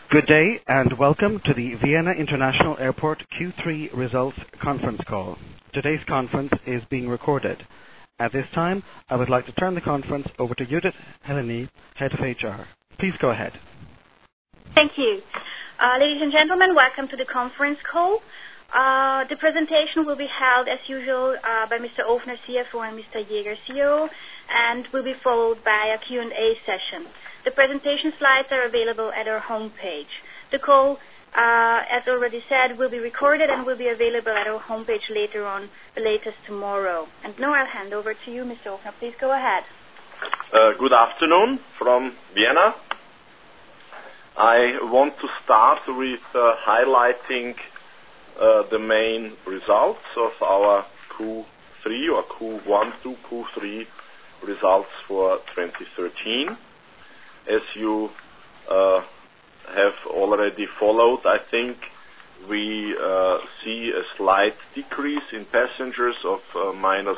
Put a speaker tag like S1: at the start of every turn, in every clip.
S1: Good day, and welcome to the Vienna International Airport Q3 Results Conference Call. Today's conference is being recorded. At this time, I would like to turn the conference over to Judith Heleny, Head of HR. Please go ahead.
S2: Thank you. Ladies and gentlemen, welcome to the conference call. The presentation will be held as usual by Mr. Ofner, CFO, and Mr. Jäger, CEO, and will be followed by a Q&A session. The presentation slides are available at our homepage. The call, as already said, will be recorded and will be available at our homepage later on, the latest tomorrow. And now I'll hand over to you, Mr. Ofner. Please go ahead.
S3: Good afternoon from Vienna. I want to start with highlighting the main results of our Q3 or Q1 to Q3 results for 2013. As you have already followed, I think we see a slight decrease in passengers of minus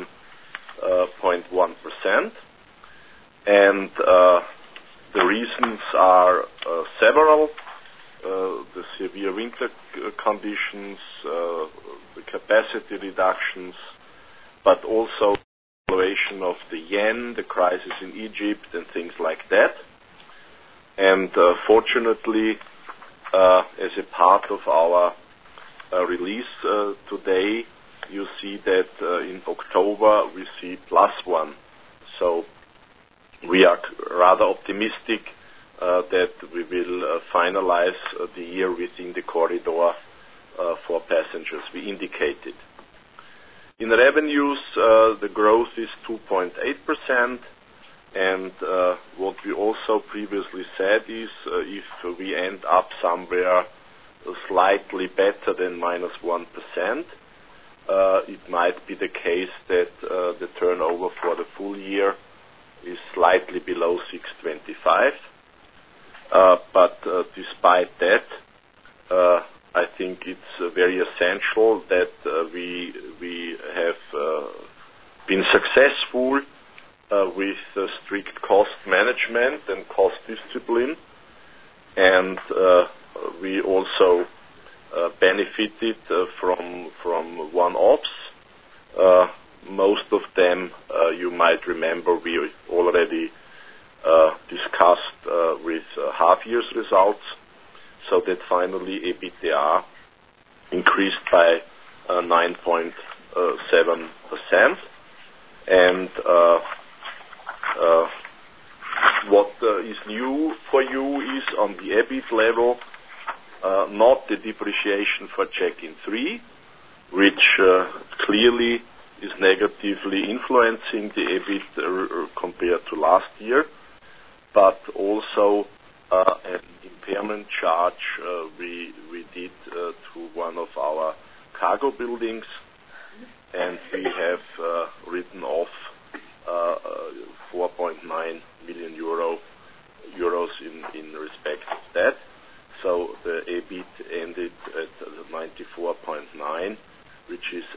S3: 1.1%. And the reasons are several. The severe winter conditions, the capacity reductions, but also the valuation of the yen, the crisis in Egypt, and things like that. And fortunately, as a part of our release today, you see that in October we see +1. So we are rather optimistic that we will finalize the year within the corridor for passengers we indicated. In revenues, the growth is 2.8%, and what we also previously said is if we end up somewhere slightly better than minus 1%, it might be the case that the turnover for the full year is slightly below 625. But despite that, I think it's very essential that we have been successful with strict cost management and cost discipline, and we also benefited from one-offs. Most of them, you might remember, we already discussed with half year's results, so that finally EBITDA increased by 9.7%. And what is new for you is on the EBIT level, not the depreciation for check-in 3, which clearly is negatively influencing the EBIT compared to last year, but also an impairment charge we did to one of our cargo buildings, and we have written off 4.9 million euros in respect of that. So the EBIT ended at 94.9, which is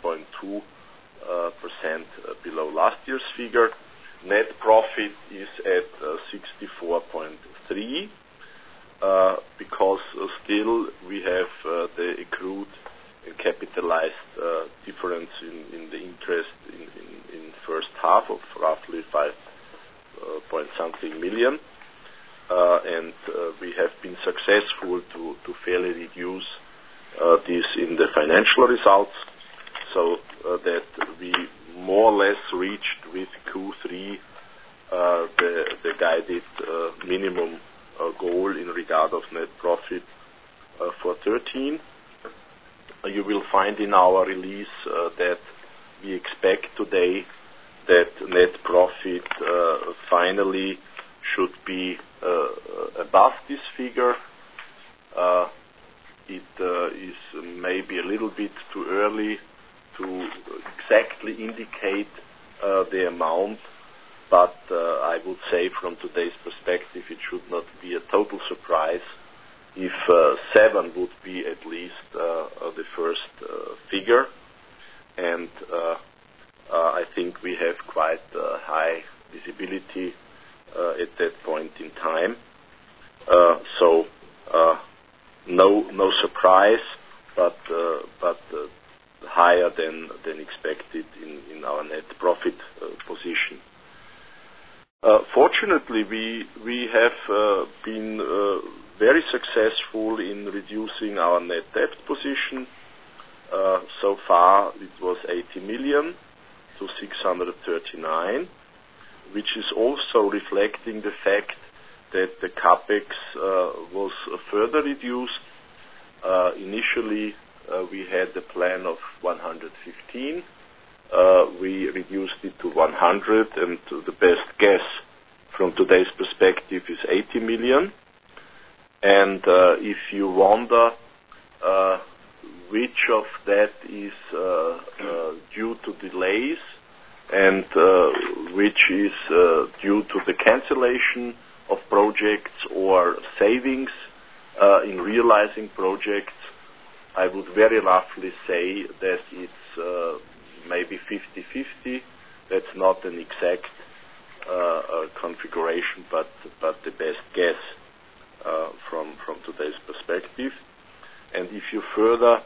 S3: 8.2% below last year's figure. Net profit is at 64.3, because still we have the accrued and capitalized difference in the interest in first half of roughly 5.something million, and we have been successful to fairly reduce this in the financial results, so that we more or less reached with Q3 the guided minimum goal in regard of net profit for 13. You will find in our release that we expect today that net profit finally should be above this figure. It is maybe a little bit too early to exactly indicate the amount, but I would say from today's perspective it should not be a total surprise if 7 would be at least the first figure, and I think we have quite high visibility at that point in time. So surprise, but higher than expected in our net profit position. Fortunately, we have been very successful in reducing our net debt position. So far, it was 80 million to 639, which is also reflecting the fact that the capex was further reduced. Initially, we had the plan of 115. We reduced it to 100, and the best guess from today's perspective is 80 million. And if you wonder which of that is due to delays and which is due to the cancellation of projects or savings in realizing projects, I would very roughly say that it's maybe 50-50. That's not an exact configuration, but the best guess from today's perspective. And if you further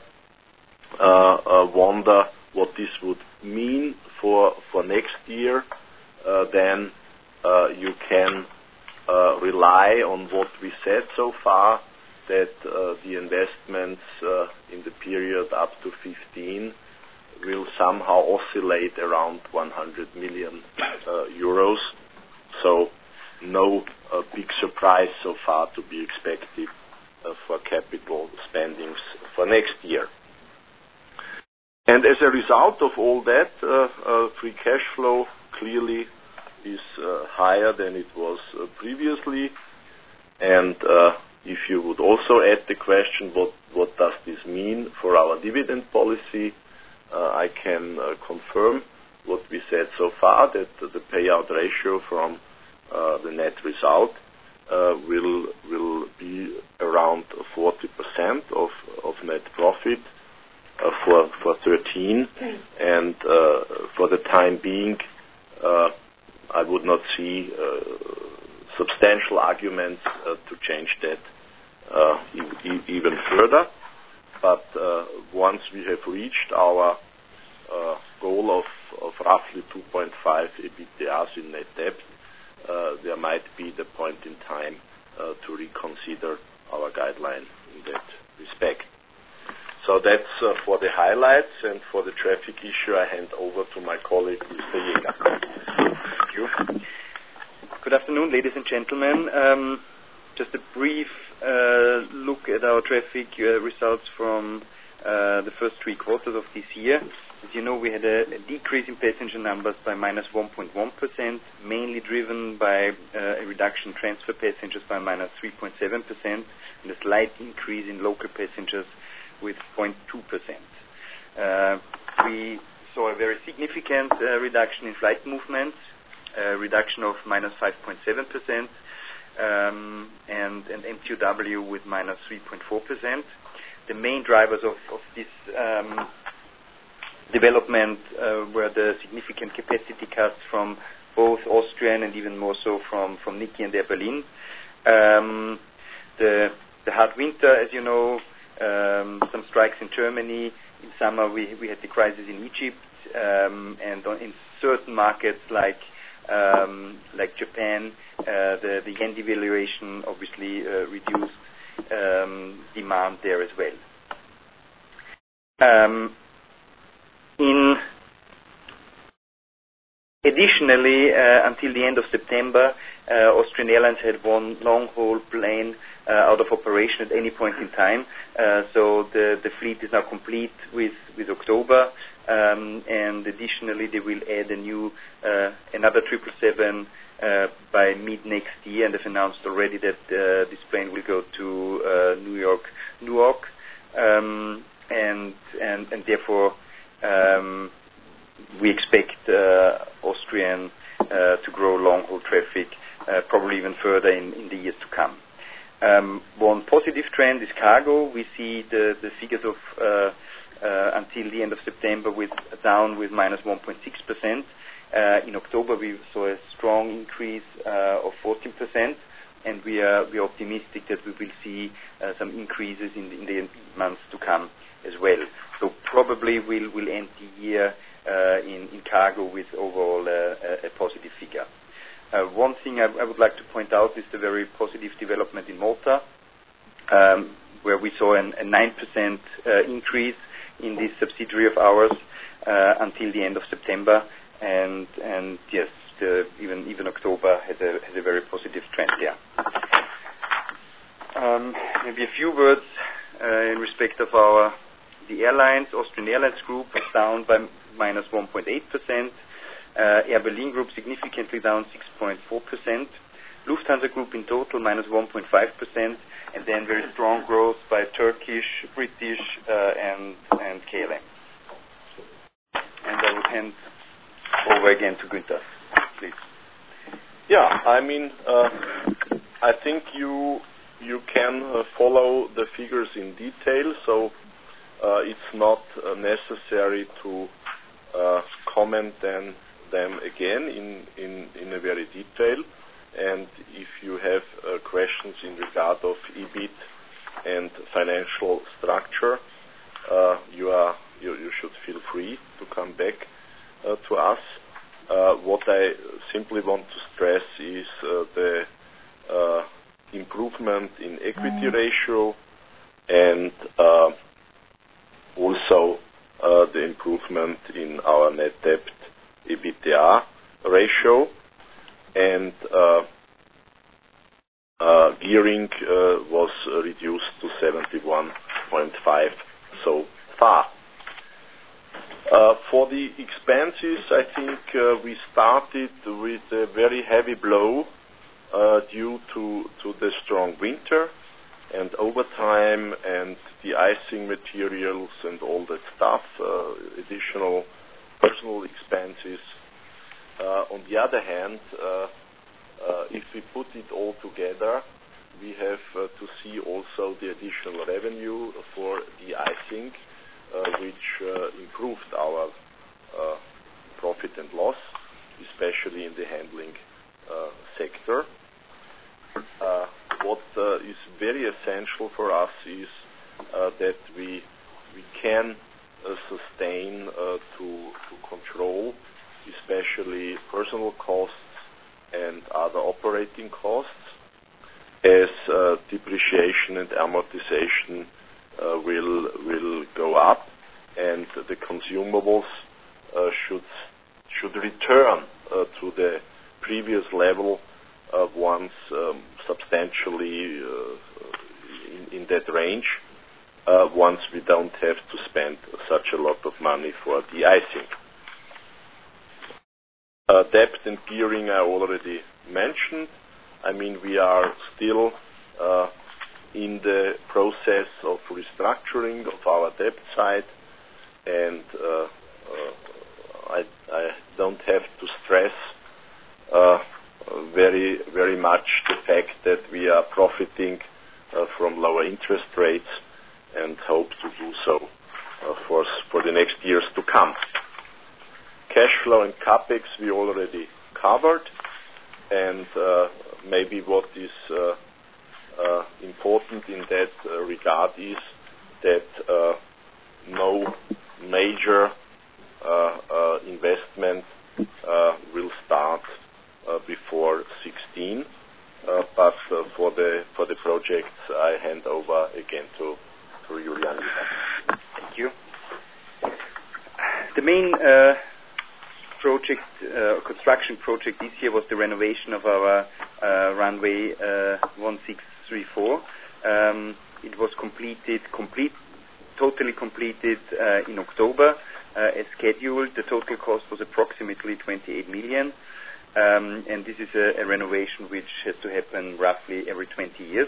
S3: wonder what this would mean for next year, then you can rely on what we said so far, that the investments in the period up to 15 will somehow oscillate around 100 million euros. So no big surprise so far to be expected for capital spendings for next year. And as a result of all that, free cash flow clearly is higher than it was previously. And if you would also add the question, what does this mean for our dividend policy, I can confirm what we said so far, that the payout ratio from the net result will be around 40% of net profit for 13, and for the time being, I would not see substantial arguments to change that even further. But once we have reached our goal of roughly 2.5 EBITDAs in net debt, there might be the point in time to reconsider our guideline in that respect. So that's for the highlights, and for the traffic issue, I hand over to my colleague, Mr. Jäger.
S4: Thank you. Good afternoon, ladies and gentlemen. Just a brief look at our traffic results from the first 3 quarters of this year. As you know, we had a decrease in passenger numbers by minus 1.1%, mainly driven by a reduction in transfer passengers by minus 3.7%, and a slight increase in local passengers with 0.2%. We saw a very significant reduction in flight movements, a reduction of minus 5.7%, and MQW with minus 3.4%. The main drivers of this development were the significant capacity cuts from both Austrian and even more so from Niki and Air Berlin. The hard winter, as you know, some strikes in Germany. In summer, we had the crisis in Egypt, and in certain markets like Japan, the yen devaluation obviously reduced demand there as well. Additionally, until the end of September, Austrian Airlines had one long-haul plane out of operation at any point in time. So the fleet is now complete with October, and additionally they will add another 777 by mid next year, and they've announced already that this plane will go to Newark, and therefore we expect Austrian to grow long-haul traffic probably even further in the years to come. One positive trend is cargo. We see the figures of until the end of September down with minus 1.6%. In October we saw a strong increase of 14%, and we are optimistic that we will see some increases in the months to come as well. So probably we'll end the year in cargo with overall a positive figure. One thing I would like to point out is the very positive development in Malta, where we saw a 9% increase in this subsidiary of ours until the end of September, and yes, even October has a very positive trend there. Maybe a few words in respect of the airlines. Austrian Airlines Group was down by minus 1.8%. Air Berlin Group significantly down 6.4%. Lufthansa Group in total minus 1.5%, and then very strong growth by Turkish, British, and KLM. And I would hand over again to Günther, please.
S3: Yeah, I mean, I think you can follow the figures in detail, so it's not necessary to comment them again in a very detail. And if you have questions in regard of EBIT and financial structure, you should feel free to come back to us. What I simply want to stress is the improvement in equity ratio, and also the improvement in our net debt EBITDA ratio, and gearing was reduced to 71.5 so far. For the expenses, I think we started with a very heavy blow due to the strong winter and overtime and the icing materials and all that stuff, additional personal expenses. On the other hand, if we put it all together, we have to see also the additional revenue for the icing, which improved our profit and loss, especially in the handling sector. What is very essential for us is that we can sustain to control, especially personal costs and other operating costs, as depreciation and amortization will go up, and the consumables should return to the previous level once substantially in that range, once we don't have to spend such a lot of money for the icing. Debt and gearing I already mentioned. I mean, we are still in the process of restructuring of our debt side, and I don't have to stress very, very much the fact that we are profiting from lower interest rates and hope to do so for the next years to come. Cash flow and capex we already covered, and maybe what is important in that regard is that no major investment will start before 16, but for the projects I hand over again to Julian.
S4: Thank you. The main construction project this year was the renovation of our runway 1634. It was totally completed in October as scheduled. The total cost was approximately 28 million, and this is a renovation which has to happen roughly every 20 years.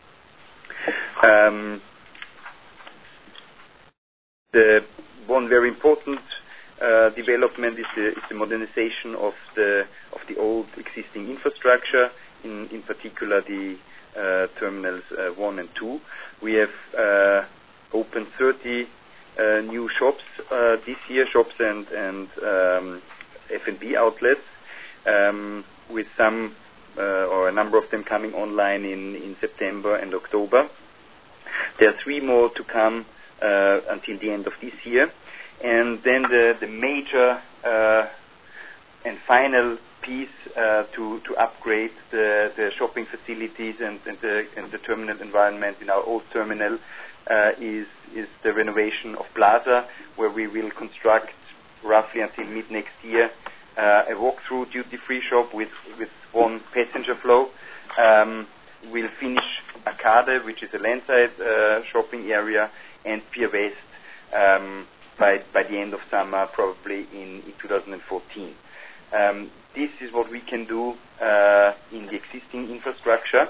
S4: The one very important development is the modernization of the old existing infrastructure, in particular the terminals 1 and 2. We have opened 30 new shops this year, shops and F&B outlets, with some or a number of them coming online in September and October. There are 3 more to come until the end of this year. And then the major and final piece to upgrade the shopping facilities and the terminal environment in our old terminal is the renovation of Plaza, where we will construct roughly until mid next year a walk-through duty-free shop with 1 passenger flow. We'll finish Arcade, which is a landside shopping area, and Pier West by the end of summer, probably in 2014. This is what we can do in the existing infrastructure.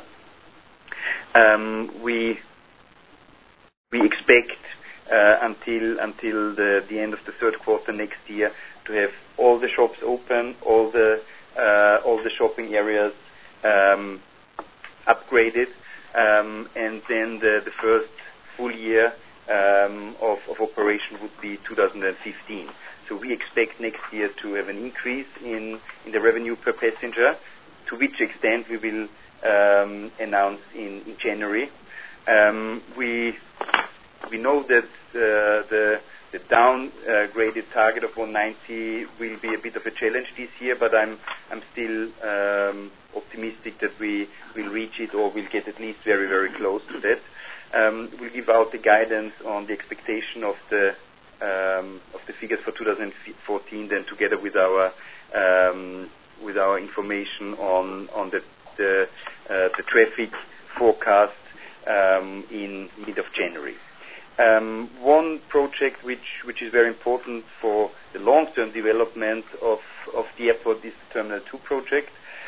S4: We expect until the end of the third quarter next year to have all the shops open, all the shopping areas upgraded, and then the first full year of operation would be 2015. So we expect next year to have an increase in the revenue per passenger, to which extent we will announce in January. We know that the downgraded target of 190 will be a bit of a challenge this year, but I'm still optimistic that we will reach it, or will get at least very, very close to that. We'll give out the guidance on the expectation of the figures for 2014, then together with our information on the traffic forecast in mid of January. One project which is very important for the long-term development of the airport is the Terminal 2 project.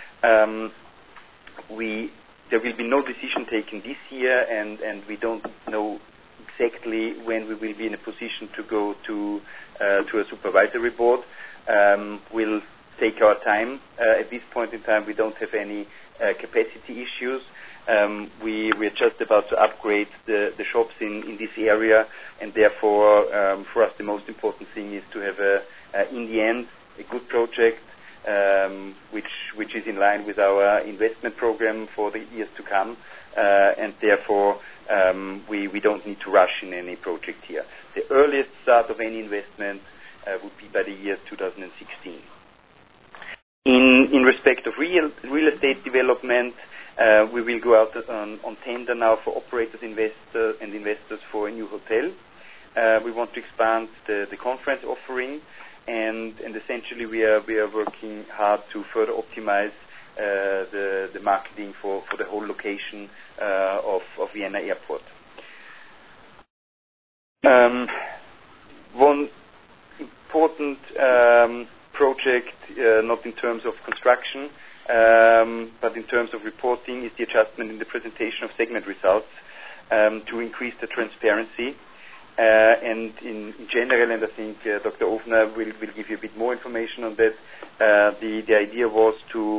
S4: There will be no decision taken this year, and we don't know exactly when we will be in a position to go to a supervisory board. We'll take our time. At this point in time, we don't have any capacity issues. We're just about to upgrade the shops in this area, and therefore, for us, the most important thing is to have in the end, a good project, which is in line with our investment program for the years to come, and therefore, we don't need to rush in any project here. The earliest start of any investment would be by the year 2016. In respect of real estate development, we will go out on tender now for operators, investors for a new hotel. We want to expand the conference offering, and essentially we are working hard to further optimize the marketing for the whole location of Vienna Airport. One important project, not in terms of construction, but in terms of reporting, is the adjustment in the presentation of segment results to increase the transparency. And in general, and I think Dr. Ofner will give you a bit more information on that, the idea was to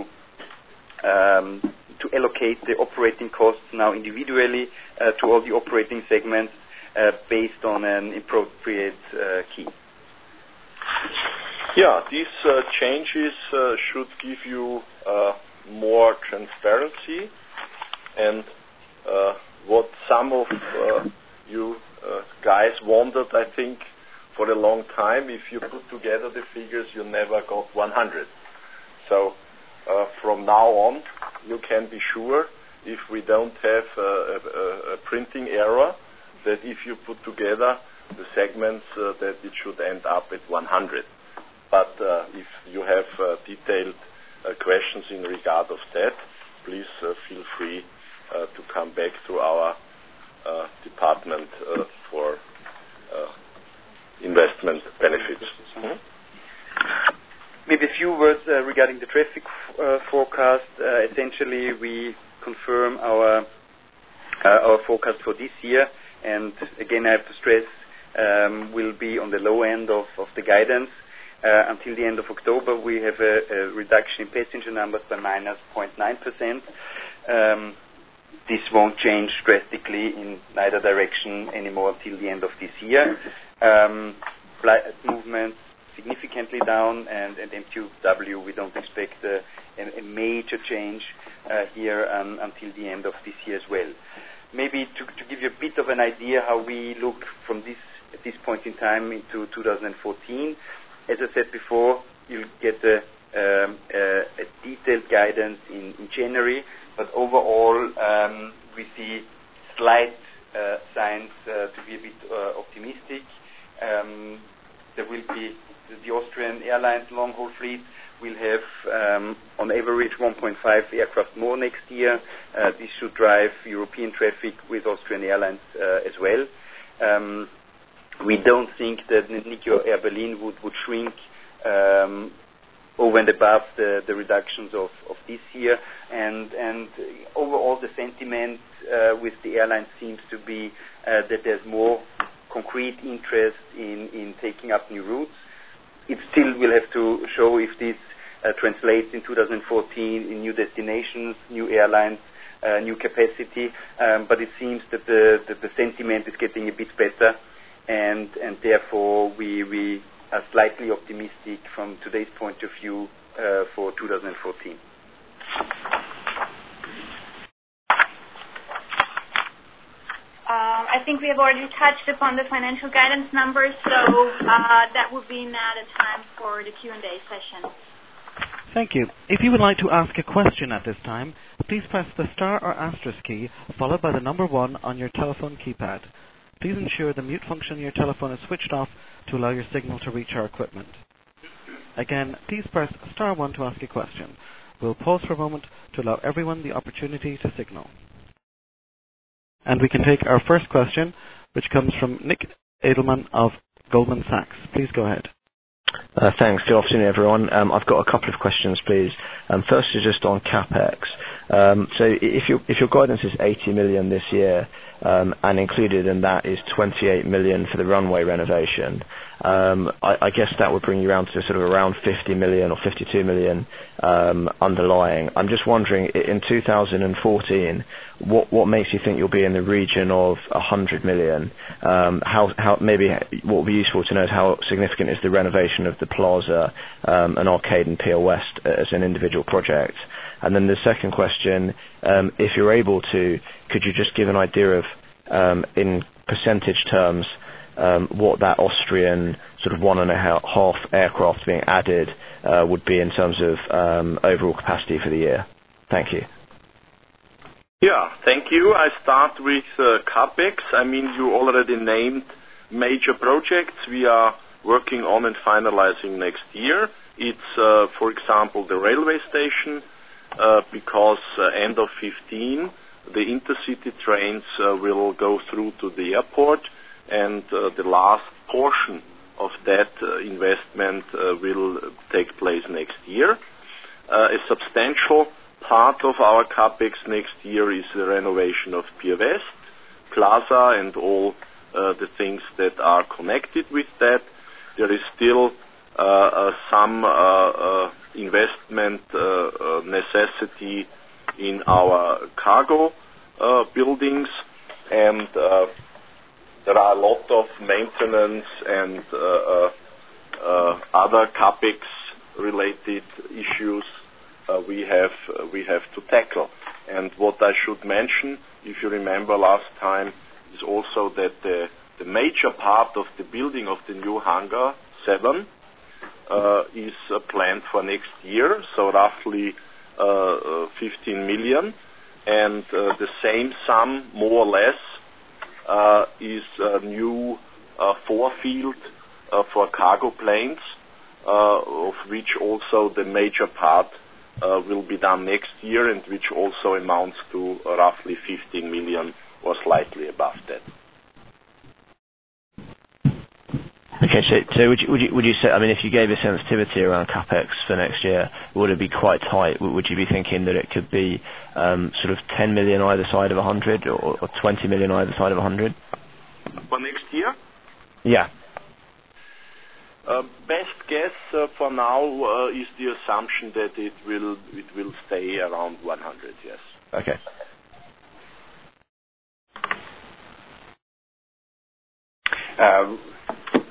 S4: allocate the operating costs now individually to all the operating segments based on an appropriate key.
S3: Yeah, these changes should give you more transparency, and what some of you guys wondered, I think, for a long time, if you put together the figures, you never got 100. So from now on, you can be sure, if we don't have a printing error, that if you put together the segments, that it should end up at 100. But if you have detailed questions in regard of that, please feel free to come back to our department for investment benefits. Mm-hmm.
S4: Maybe a few words regarding the traffic forecast. Essentially, we confirm our forecast for this year, and again, I have to stress, will be on the low end of the guidance. Until the end of October, we have a reduction in passenger numbers by minus 0.9%. This won't change drastically in either direction anymore until the end of this year. Flight movements significantly down, and MTU we don't expect a major change here until the end of this year as well. Maybe to give you a bit of an idea how we look from at this point in time into 2014. As I said before, you'll get a detailed guidance in January, but overall we see slight signs to be a bit optimistic. There will be the Austrian Airlines long-haul fleet will have on average 1.5 aircraft more next year. This should drive European traffic with Austrian Airlines as well. We don't think that NIKO Air Berlin would shrink over and above the reductions of this year, and overall the sentiment with the airlines seems to be that there's more concrete interest in taking up new routes. It still will have to show if this translates in 2014 in new destinations, new airlines, new capacity, but it seems that the sentiment is getting a bit better, and therefore we are slightly optimistic from today's point of view for 2014.
S2: I think we have already touched upon the financial guidance numbers, so that would be now the time for the Q&A session.
S1: Thank you. If you would like to ask a question at this time, please press the star or asterisk key followed by the number 1 on your telephone keypad. Please ensure the mute function on your telephone is switched off to allow your signal to reach our equipment. Again, please press star 1 to ask a question. We'll pause for a moment to allow everyone the opportunity to signal. And we can take our first question, which comes from Nick Edelman of Goldman Sachs. Please go ahead.
S5: Thanks. Good afternoon, everyone. I've got a couple of questions, please. First is just on CapEx. So if your guidance is 80 million this year, and included in that is 28 million for the runway renovation, I guess that would bring you around to sort of around 50 million or 52 million underlying. I'm just wondering, in 2014, what makes you think you'll be in the region of 100 million? How maybe what would be useful to know is how significant is the renovation of the Plaza, and Arcade and Pier West as an individual project? And then the second question, if you're able to, could you just give an idea of, in percentage terms, what that Austrian sort of 1.5 aircraft being added would be in terms of overall capacity for the year? Thank you.
S3: Yeah, thank you. I start with CapEx. I mean, you already named major projects we are working on and finalizing next year. It's, for example, the railway station, because end of 15, the intercity trains will go through to the airport, and the last portion of that investment will take place next year. A substantial part of our CapEx next year is the renovation of Pier West, Plaza, and all the things that are connected with that. There is still some investment necessity in our cargo buildings, and there are a lot of maintenance and other CapEx related issues we have to tackle. And what I should mention, if you remember last time, is also that the major part of the building of the new hangar 7 is planned for next year, so roughly 15 million, and the same sum, more or less, is a new forefield for cargo planes, of which also the major part will be done next year, and which also amounts to roughly 15 million or slightly above that.
S5: Okay, so would you say, I mean, if you gave a sensitivity around CapEx for next year, would it be quite tight? Would you be thinking that it could be sort of 10 million either side of 100, or 20 million either side of 100?
S3: For next year?
S5: Yeah.
S3: Best guess for now is the assumption that it will stay around 100. Yes.
S5: Okay.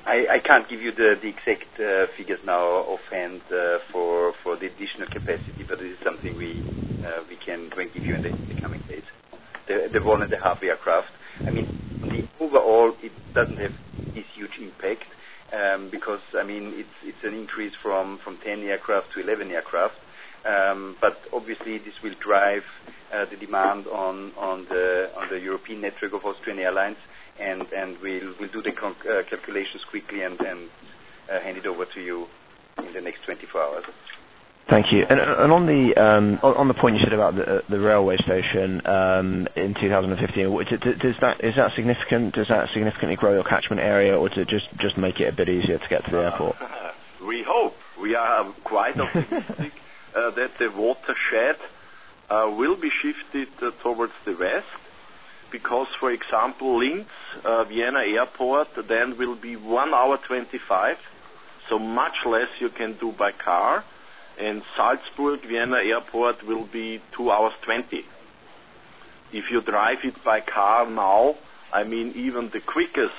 S6: I can't give you the exact figures now offhand for the additional capacity, but it is something we can give you in the coming days. The 1.5 aircraft. I mean, overall, it doesn't have this huge impact because I mean it's an increase from 10 aircraft to 11 aircraft. But obviously, this will drive the demand on the European network of Austrian Airlines, and we'll do the calculations quickly and hand it over to you in the next 24 hours.
S5: Thank you. And on the point you said about the railway station in 2015, is that significant? Does that significantly grow your catchment area, or to just make it a bit easier to get to the airport?
S3: We hope. We are quite optimistic that the watershed will be shifted towards the west, because, for example, Linz, Vienna Airport, then will be 1 hour 25, so much less you can do by car. And Salzburg, Vienna Airport will be 2 hours 20. If you drive it by car now, I mean, even the quickest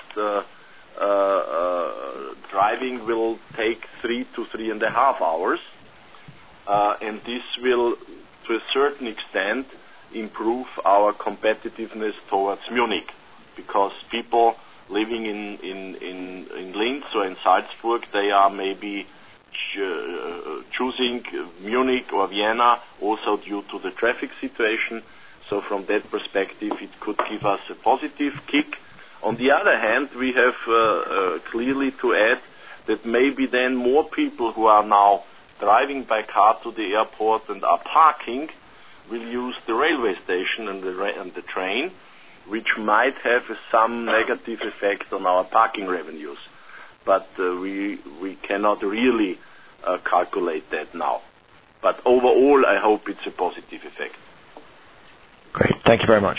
S3: driving will take 3 to 3.5 hours. And this will, to a certain extent, improve our competitiveness towards Munich, because people living in Linz or in Salzburg, they are maybe choosing Munich or Vienna also due to the traffic situation. So from that perspective, it could give us a positive kick. On the other hand, we have clearly to add that maybe then more people who are now driving by car to the airport and are parking will use the railway station and the train, which might have some negative effect on our parking revenues. But we cannot really calculate that now. But overall, I hope it's a positive effect.
S5: Great. Thank you very much.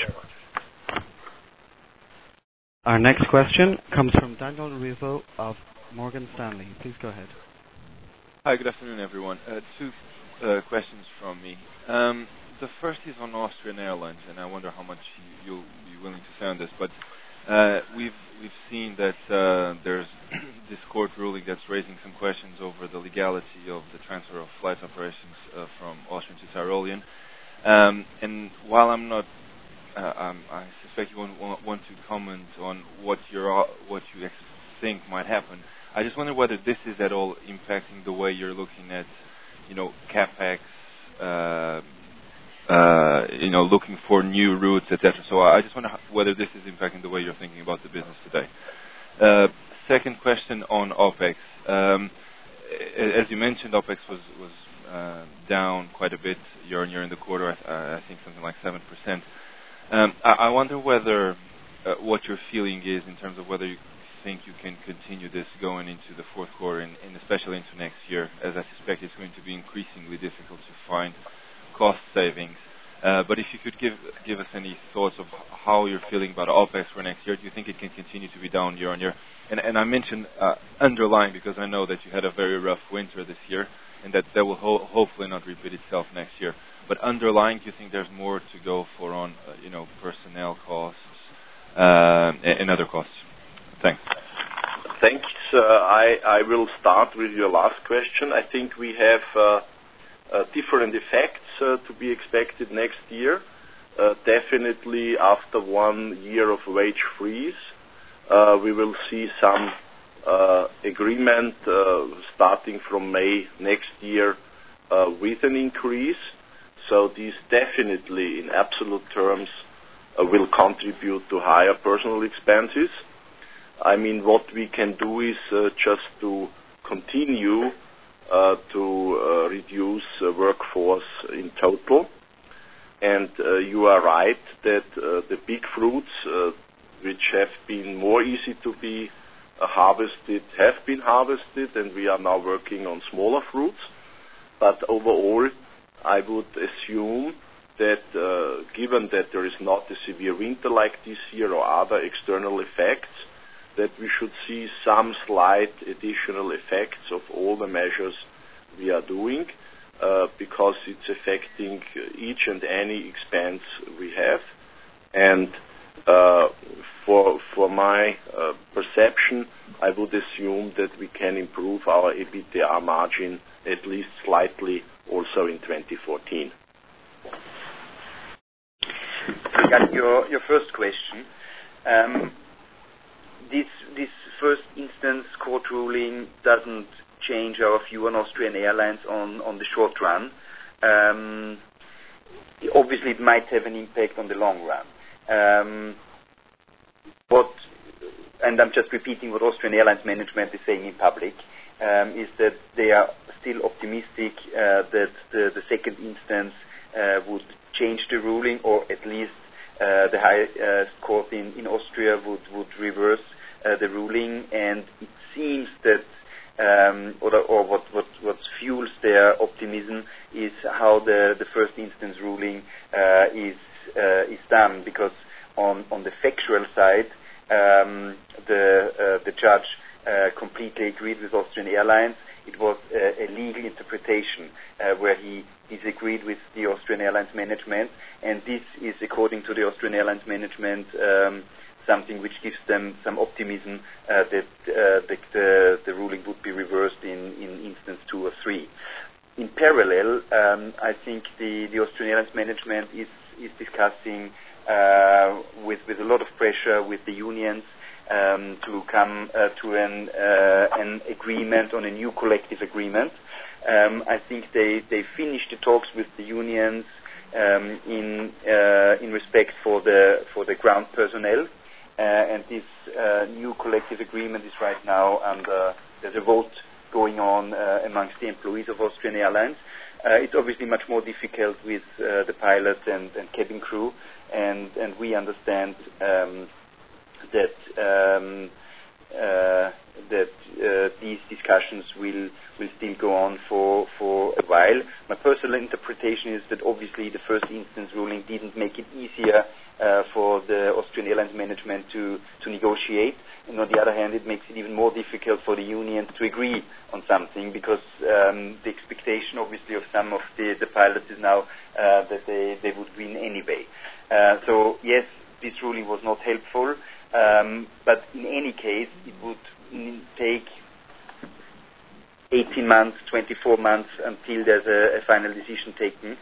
S1: Our next question comes from Daniel Rizzo of Morgan Stanley. Please go ahead.
S7: Hi, good afternoon, everyone. Two questions from me. The first is on Austrian Airlines, and I wonder how much you'll be willing to say on this. But we've seen that there's this court ruling that's raising some questions over the legality of the transfer of flight operations from Austrian to Tyrolean. And while I'm not, I suspect you won't want to comment on what you think might happen. I just wonder whether this is at all impacting the way you're looking at, CapEx, looking for new routes, etc. So I just wonder whether this is impacting the way you're thinking about the business today. Second question on OPEX. As you mentioned, OPEX was down quite a bit year on year in the quarter. I think something like 7%. I wonder whether what your feeling is in terms of whether you think you can continue this going into the fourth quarter and especially into next year, as I suspect it's going to be increasingly difficult to find cost savings. But if you could give us any thoughts of how you're feeling about OPEX for next year. Do you think it can continue to be down year on year? And I mentioned underlying because I know that you had a very rough winter this year, and that will hopefully not repeat itself next year. But underlying, do you think there's more to go for on personnel costs and other costs? Thanks.
S3: Thanks. I will start with your last question. I think we have different effects to be expected next year. Definitely after 1 year of wage freeze, we will see some agreement starting from May next year with an increase. So these definitely in absolute terms will contribute to higher personal expenses. I mean, what we can do is just to continue to reduce workforce in total. And you are right that the big fruits, which have been more easy to be harvested, have been harvested, and we are now working on smaller fruits. But overall, I would assume that given that there is not a severe winter like this year or other external effects, that we should see some slight additional effects of all the measures we are doing, because it's affecting each and any expense we have. And for my perception, I would assume that we can improve our EBITDA margin at least slightly also in 2014.
S6: Regarding your first question, this first instance court ruling doesn't change our view on Austrian Airlines on the short run. Obviously, it might have an impact on the long run. And I'm just repeating what Austrian Airlines management is saying in public, is that they are still optimistic that the second instance would change the ruling, or at least the highest court in Austria would reverse the ruling. And it seems that what fuels their optimism is how the first instance ruling is done, because on the factual side, the judge completely agreed with Austrian Airlines. It was a legal interpretation where he disagreed with the Austrian Airlines management, and this is, according to the Austrian Airlines management, something which gives them some optimism that the ruling would be reversed in instance 2 or 3. In parallel, I think the Austrian Airlines management is discussing with a lot of pressure with the unions to come to an agreement on a new collective agreement. I think they finished the talks with the unions in respect for the ground personnel, and this new collective agreement is right now under. There's a vote going on amongst the employees of Austrian Airlines. It's obviously much more difficult with the pilots and cabin crew, and we understand that these discussions will still go on for a while. My personal interpretation is that obviously the first instance ruling didn't make it easier for the Austrian Airlines management to negotiate, and on the other hand, it makes it even more difficult for the unions to agree on something, because the expectation obviously of some of the pilots is now that they would win anyway. So yes, this ruling was not helpful, but in any case, it would take 18 months, 24 months until there's a final decision taken.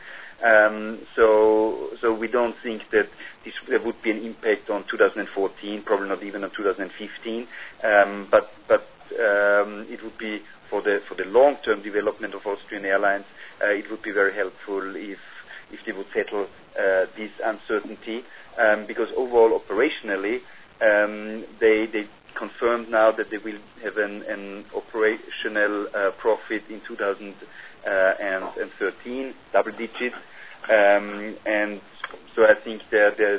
S6: So we don't think that there would be an impact on 2014, probably not even on 2015. But it would be for the long-term development of Austrian Airlines. It would be very helpful if they would settle this uncertainty, because overall operationally they confirmed now that they will have an operational profit in 2013, double digits, and so I think there's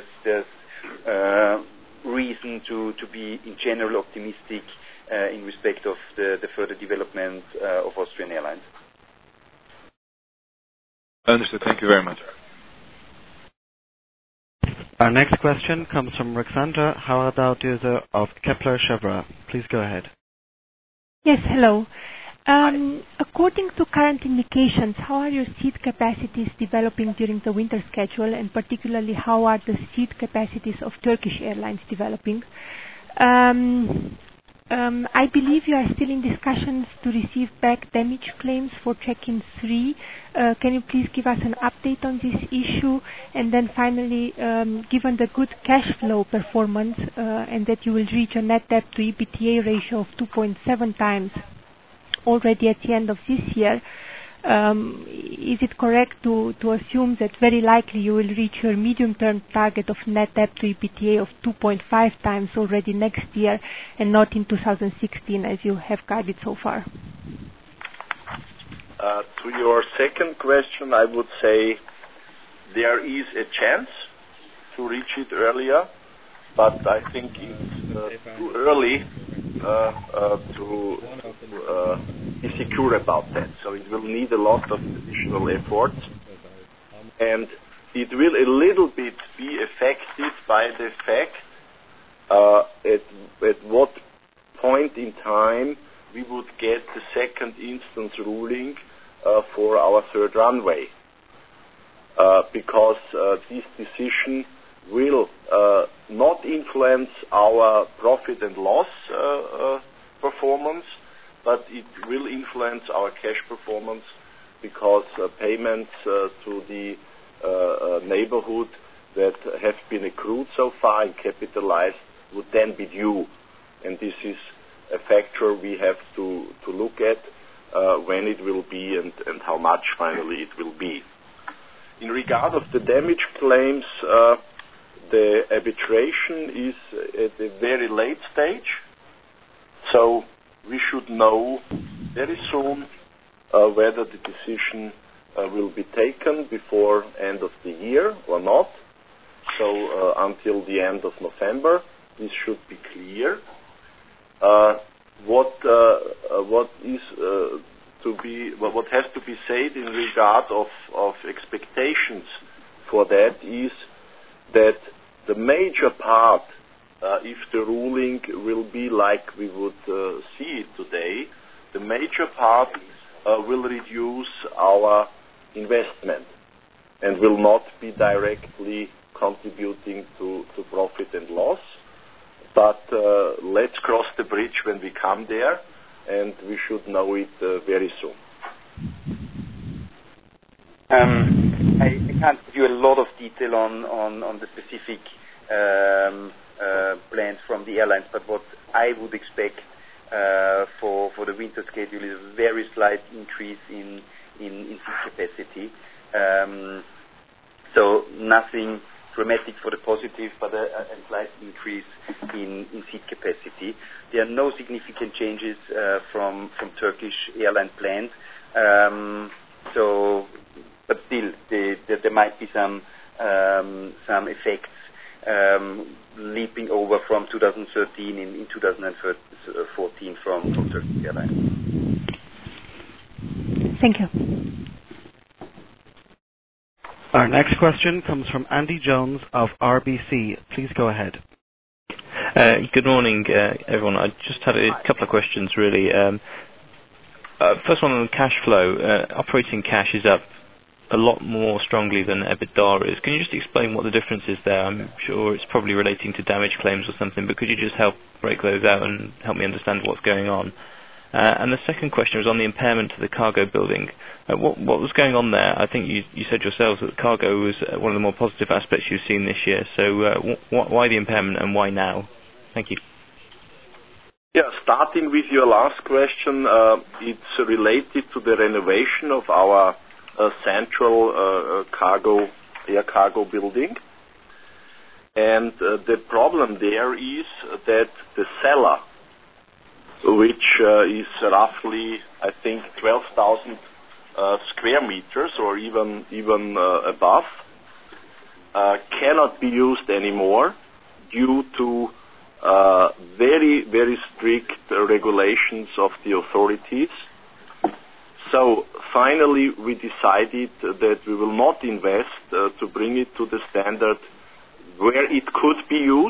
S6: reason to be in general optimistic in respect of the further development of Austrian Airlines.
S7: Understood. Thank you very much.
S1: Our next question comes from Ruxandra Haradau-Döser of Kepler Cheuvreux. Please go ahead.
S8: Yes, hello. According to current indications, how are your seat capacities developing during the winter schedule, and particularly how are the seat capacities of Turkish Airlines developing? I believe you are still in discussions to receive back damage claims for check-in 3. Can you please give us an update on this issue? And then finally, given the good cash flow performance and that you will reach a net debt to EBITDA ratio of 2.7 times already at the end of this year, is it correct to assume that very likely you will reach your medium-term target of net debt to EBITDA of 2.5 times already next year and not in 2016 as you have guided so far?
S3: To your second question, I would say there is a chance to reach it earlier, but I think it's too early to be secure about that. So it will need a lot of additional effort, and it will a little bit be affected by the fact at what point in time we would get the second instance ruling for our third runway, because this decision will not influence our profit and loss performance, but it will influence our cash performance because payments to the neighborhood that have been accrued so far and capitalized would then be due. And this is a factor we have to look at when it will be and how much finally it will be. In regard of the damage claims, the arbitration is at a very late stage, so we should know very soon whether the decision will be taken before end of the year or not. So until the end of November, this should be clear. What has to be said in regard of expectations for that is that the major part, if the ruling will be like we would see it today, the major part will reduce our investment and will not be directly contributing to profit and loss. But let's cross the bridge when we come there, and we should know it very soon.
S6: I can't give you a lot of detail on the specific plans from the airlines, but what I would expect for the winter schedule is a very slight increase in seat capacity. So nothing dramatic for the positive, but a slight increase in seat capacity. There are no significant changes from Turkish airline plans. But still, there might be some effects leaping over from 2013 in 2014 from Turkish Airlines.
S8: Thank you.
S1: Our next question comes from Andy Jones of RBC. Please go ahead.
S9: Good morning, everyone. I just had a couple of questions, really. First one on cash flow. Operating cash is up a lot more strongly than EBITDA is. Can you just explain what the difference is there? I'm sure it's probably relating to damage claims or something, but could you just help break those out and help me understand what's going on? And the second question was on the impairment to the cargo building. What was going on there? I think you said yourselves that cargo was one of the more positive aspects you've seen this year. So why the impairment and why now? Thank you.
S3: Yeah, starting with your last question, it's related to the renovation of our central air cargo building. And the problem there is that the cellar, which is roughly, I think, 12,000 square meters or even above, cannot be used anymore due to very, very strict regulations of the authorities. So finally we decided that we will not invest to bring it to the standard where it could be used.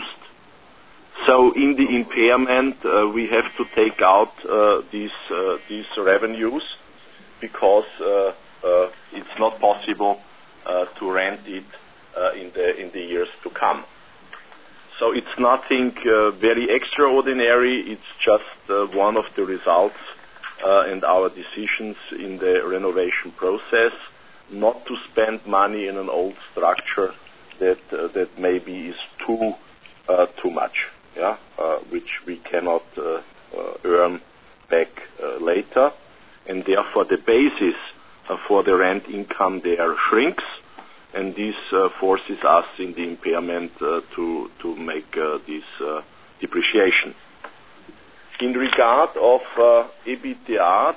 S3: So in the impairment we have to take out these revenues because it's not possible to rent it in the years to come. So it's nothing very extraordinary. It's just one of the results and our decisions in the renovation process, not to spend money in an old structure that maybe is too much, which we cannot earn back later, and therefore the basis for the rent income there shrinks, and this forces us in the impairment to make this depreciation. In regard of EBITDA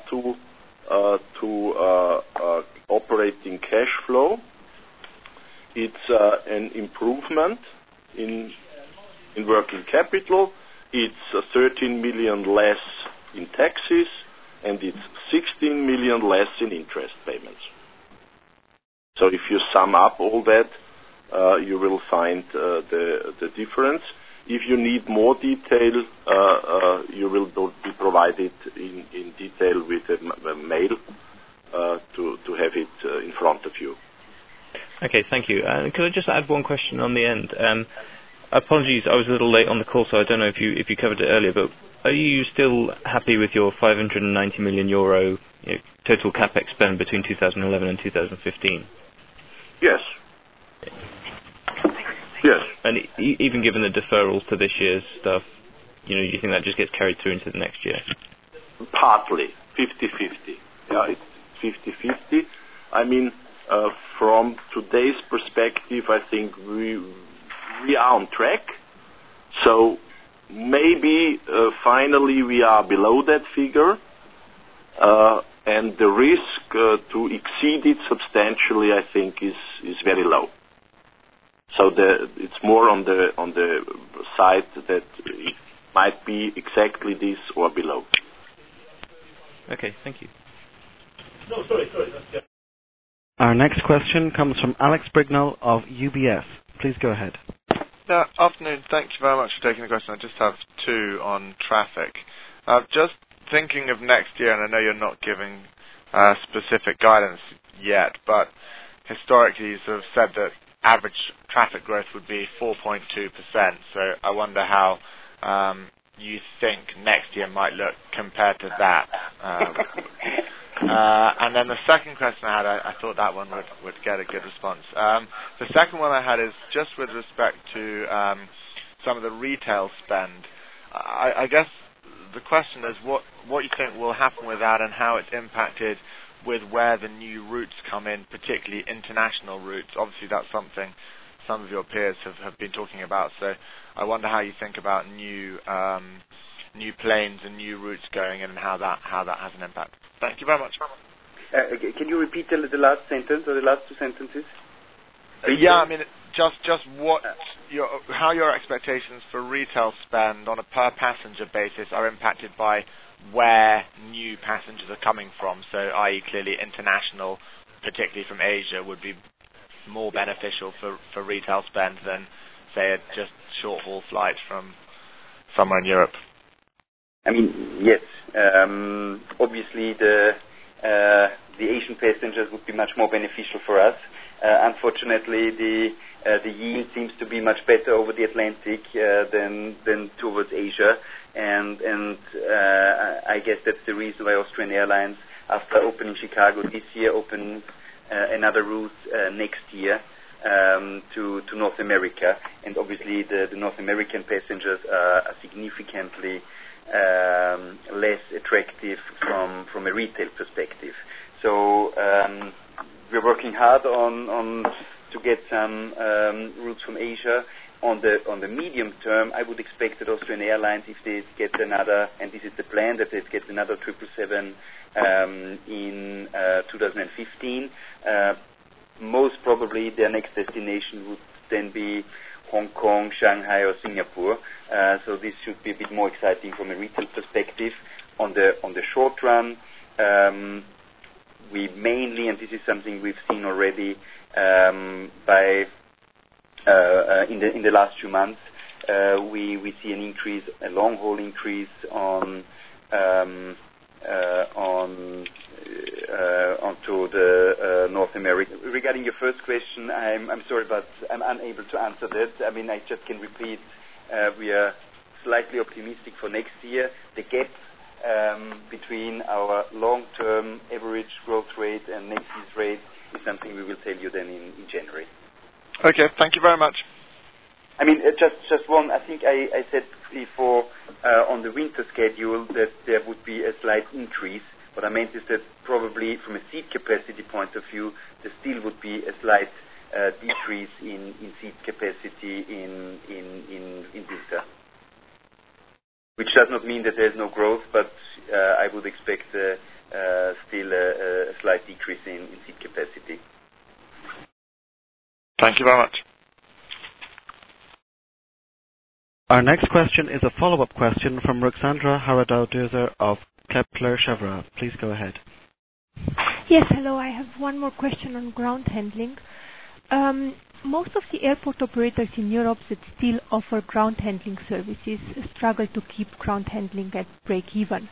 S3: to operating cash flow, it's an improvement in working capital. It's 13 million less in taxes, and it's 16 million less in interest payments. So if you sum up all that, you will find the difference. If you need more detail, you will be provided in detail with a mail to have it in front of you.
S9: Okay, thank you. Could I just add one question on the end? Apologies, I was a little late on the call, so I don't know if you covered it earlier, but are you still happy with your 590 million euro total capex spend between 2011 and 2015?
S3: Yes. Yes.
S9: And even given the deferrals to this year's stuff, you think that just gets carried through into the next year?
S3: Partly, 50-50. Yeah, it's 50-50. I mean, from today's perspective, I think we are on track. So maybe finally we are below that figure, and the risk to exceed it substantially, I think, is very low. So it's more on the side that it might be exactly this or below.
S9: Okay, thank you.
S10: No, sorry.
S1: Our next question comes from Alex Brignall of UBS. Please go ahead.
S11: Afternoon. Thank you very much for taking the question. I just have two on traffic. Just thinking of next year, and I know you're not giving specific guidance yet, but historically you sort of said that average traffic growth would be 4.2%. So I wonder how you think next year might look compared to that. And then the second question I had, I thought that one would get a good response. The second one I had is just with respect to some of the retail spend. I guess the question is what you think will happen with that and how it's impacted with where the new routes come in, particularly international routes. Obviously, that's something some of your peers have been talking about. So I wonder how you think about new planes and new routes going in and how that has an impact. Thank you very much.
S4: Can you repeat the last sentence or the last two sentences?
S11: Yeah, I mean, just how your expectations for retail spend on a per passenger basis are impacted by where new passengers are coming from. So, i.e., clearly international, particularly from Asia, would be more beneficial for retail spend than, say, just short-haul flights from somewhere in Europe.
S4: I mean, yes. Obviously, the Asian passengers would be much more beneficial for us. Unfortunately, the yield seems to be much better over the Atlantic than towards Asia, and I guess that's the reason why Austrian Airlines, after opening Chicago this year, open another route next year to North America. And obviously, the North American passengers are significantly less attractive from a retail perspective. So we're working hard on to get some routes from Asia. On the medium term, I would expect that Austrian Airlines, if they get another, and this is the plan, that they get another 777 in 2015. Most probably their next destination would then be Hong Kong, Shanghai, or Singapore. So this should be a bit more exciting from a retail perspective. On the short run, we mainly, and this is something we've seen already in the last few months, we see an increase, a long haul increase onto the North America. Regarding your first question, I'm sorry, but I'm unable to answer that. I mean, I just can repeat. We are slightly optimistic for next year. The gap between our long-term average growth rate and next year's rate is something we will tell you then in January.
S11: Okay, thank you very much.
S4: I mean, just one. I think I said before on the winter schedule that there would be a slight increase. What I meant is that probably from a seat capacity point of view, there still would be a slight decrease in seat capacity in winter. Which does not mean that there is no growth, but I would expect still a slight decrease in seat capacity.
S11: Thank you very much.
S1: Our next question is a follow-up question from Ruxandra Haradau-Döser of Kepler Cheuvreux. Please go ahead.
S8: Yes, hello. I have one more question on ground handling. Most of the airport operators in Europe that still offer ground handling services struggle to keep ground handling at break-even.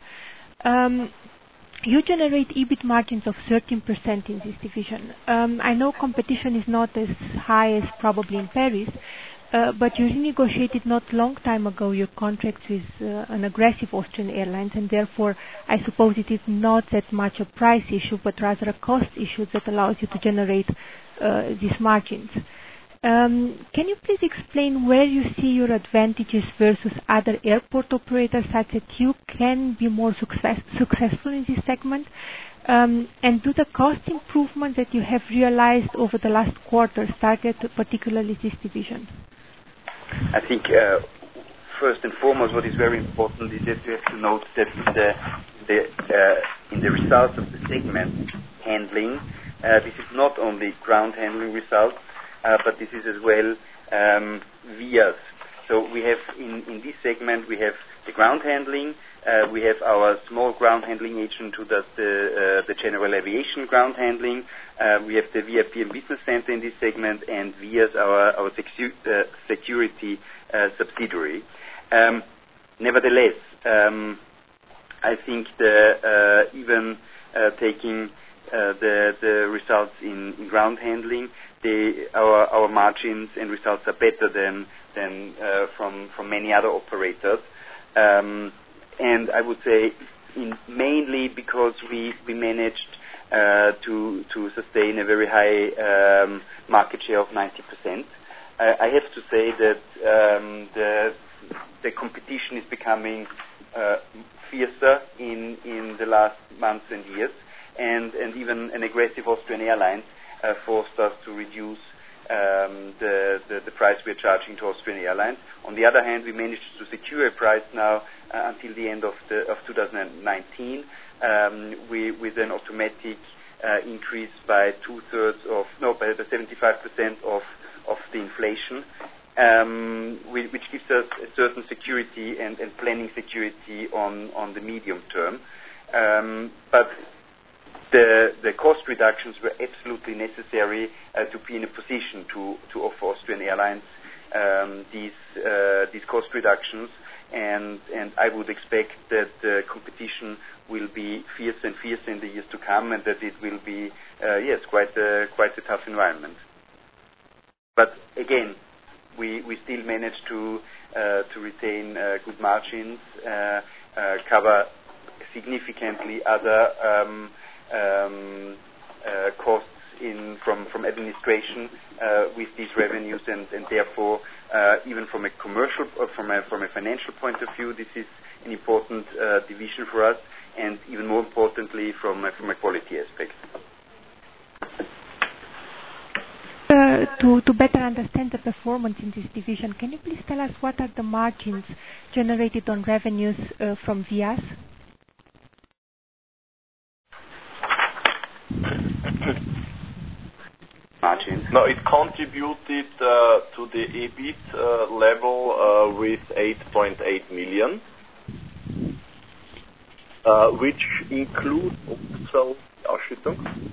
S8: You generate EBIT margins of 13% in this division. I know competition is not as high as probably in Paris, but you renegotiated not long time ago your contracts with an aggressive Austrian Airlines, and therefore I suppose it is not that much a price issue, but rather a cost issue that allows you to generate these margins. Can you please explain where you see your advantages versus other airport operators, such that you can be more successful in this segment? And do the cost improvements that you have realized over the last quarters target particularly this division?
S6: I think first and foremost, what is very important is that you have to note that in the results of the segment handling, this is not only ground handling results, but this is as well VIAS. So we have in this segment we have the ground handling, we have our small ground handling agent who does the general aviation ground handling, we have the VIP and business center in this segment, and VIAS, our security subsidiary. Nevertheless, I think even taking the results in ground handling, our margins and results are better than from many other operators. And I would say mainly because we managed to sustain a very high market share of 90%. I have to say that the competition is becoming fiercer in the last months and years, and even an aggressive Austrian Airlines forced us to reduce the price we're charging to Austrian Airlines. On the other hand, we managed to secure a price now until the end of 2019 with an automatic increase by by the 75% of the inflation, which gives us a certain security and planning security on the medium term. But the cost reductions were absolutely necessary to be in a position to offer Austrian Airlines these cost reductions, and I would expect that the competition will be fierce and fiercer in the years to come, and that it will be quite a tough environment. But again, we still managed to retain good margins, cover significantly other costs from administration with these revenues, and therefore even from a commercial from a financial point of view, this is an important division for us, and even more importantly from a quality aspect.
S8: To better understand the performance in this division, can you please tell us what are the margins generated on revenues from VIAS?
S6: Margins.
S3: No, it contributed to the EBIT level with 8.8 million, which includes also Ausschüttung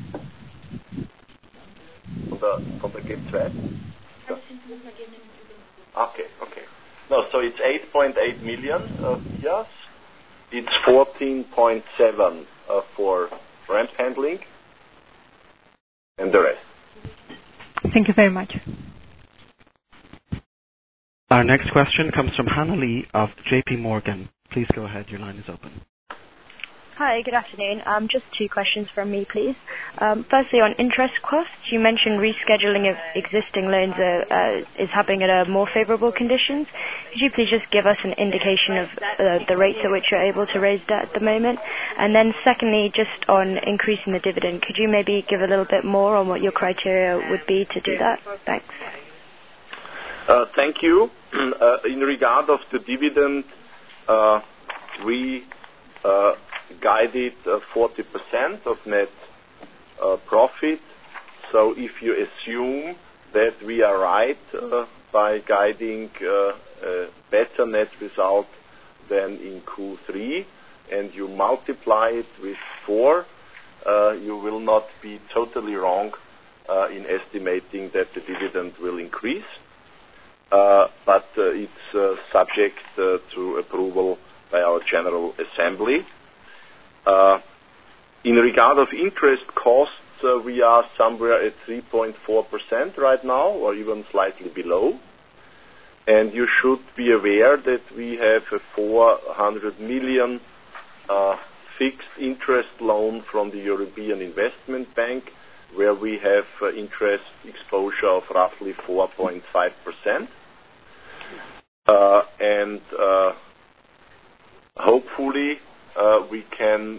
S3: von der G2. Okay. No, so it's 8.8 million VIAS. It's 14.7 for ramp handling, and the rest.
S8: Thank you very much.
S1: Our next question comes from Hannah Lee of JP Morgan. Please go ahead. Your line is open.
S12: Hi, good afternoon. Just two questions from me, please. Firstly, on interest costs, you mentioned rescheduling of existing loans is happening at a more favorable conditions. Could you please just give us an indication of the rates at which you're able to raise debt at the moment? And then secondly, just on increasing the dividend, could you maybe give a little bit more on what your criteria would be to do that? Thanks.
S3: Thank you. In regard of the dividend, we guided 40% of net profit. So if you assume that we are right by guiding a better net result than in Q3, and you multiply it with 4, you will not be totally wrong in estimating that the dividend will increase. But it's subject to approval by our General Assembly. In regard of interest costs, we are somewhere at 3.4% right now, or even slightly below. And you should be aware that we have a 400 million fixed interest loan from the European Investment Bank, where we have interest exposure of roughly 4.5%. And hopefully we can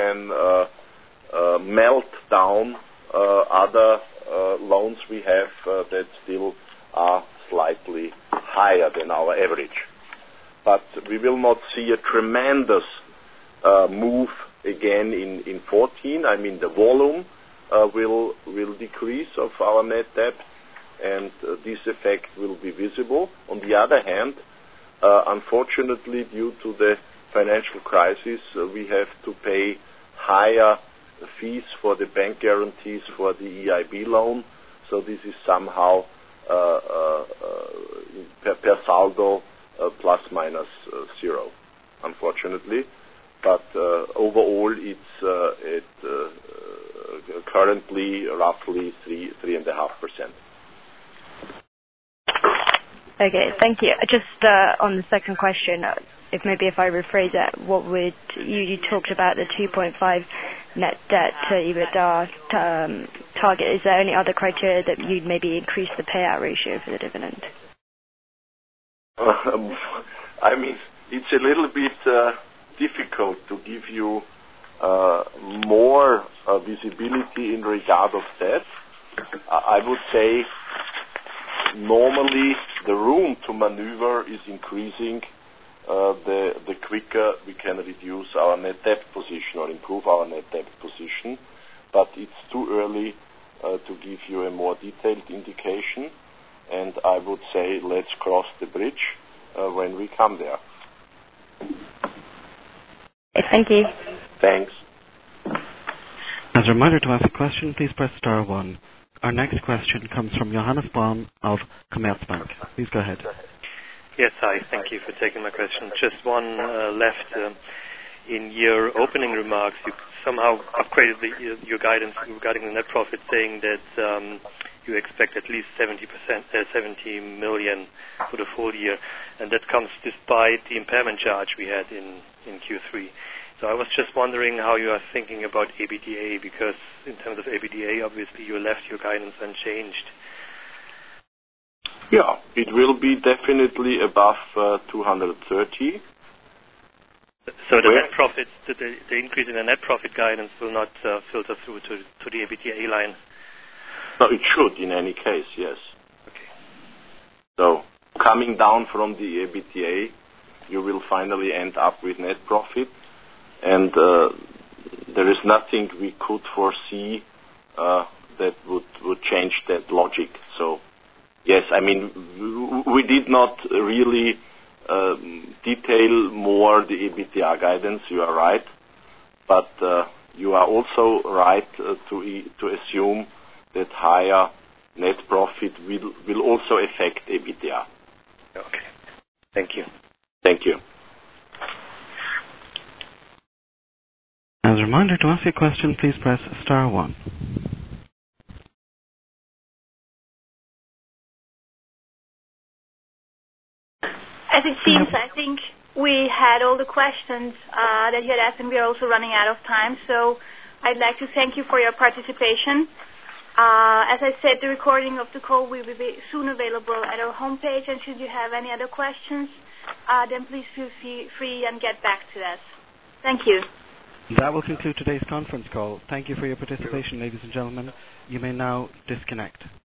S3: melt down other loans we have that still are slightly higher than our average. But we will not see a tremendous move again in 14. I mean, the volume will decrease of our net debt, and this effect will be visible. On the other hand, unfortunately, due to the financial crisis, we have to pay higher fees for the bank guarantees for the EIB loan. So this is somehow per saldo plus minus zero, unfortunately. But overall, it's currently roughly 3.5%.
S12: Okay, thank you. Just on the second question, if I rephrase it, what would you talked about the 2.5 net debt to EBITDA target? Is there any other criteria that you'd maybe increase the payout ratio for the dividend?
S3: I mean, it's a little bit difficult to give you more visibility in regard of that. I would say normally the room to maneuver is increasing the quicker we can reduce our net debt position or improve our net debt position. But it's too early to give you a more detailed indication. And I would say let's cross the bridge when we come there.
S12: Thank you.
S3: Thanks.
S1: As a reminder, to ask a question, please press star 1. Our next question comes from Johannes Baum of Commerzbank. Please go ahead.
S13: Yes, hi. Thank you for taking my question. Just one left. In your opening remarks, you somehow upgraded your guidance regarding the net profit, saying that you expect at least 70 million for the full year, and that comes despite the impairment charge we had in Q3. So I was just wondering how you are thinking about EBITDA, because in terms of EBITDA, obviously you left your guidance unchanged.
S3: Yeah, it will be definitely above 230.
S13: So the net profit, the increase in the net profit guidance will not filter through to the EBITDA line?
S3: No, it should in any case, yes.
S13: Okay.
S3: So coming down from the EBITDA, you will finally end up with net profit. And there is nothing we could foresee that would change that logic. So, yes, I mean, we did not really detail more the EBITDA guidance, you are right. But you are also right to assume that higher net profit will also affect EBITDA.
S13: Okay. Thank you.
S3: Thank you.
S1: As a reminder, to ask a question, please press star 1.
S2: As it seems, I think we had all the questions that you had asked, and we are also running out of time. So I'd like to thank you for your participation. As I said, the recording of the call will be soon available at our homepage, and should you have any other questions, then please feel free and get back to us. Thank you.
S1: That will conclude today's conference call. Thank you for your participation, ladies and gentlemen. You may now disconnect.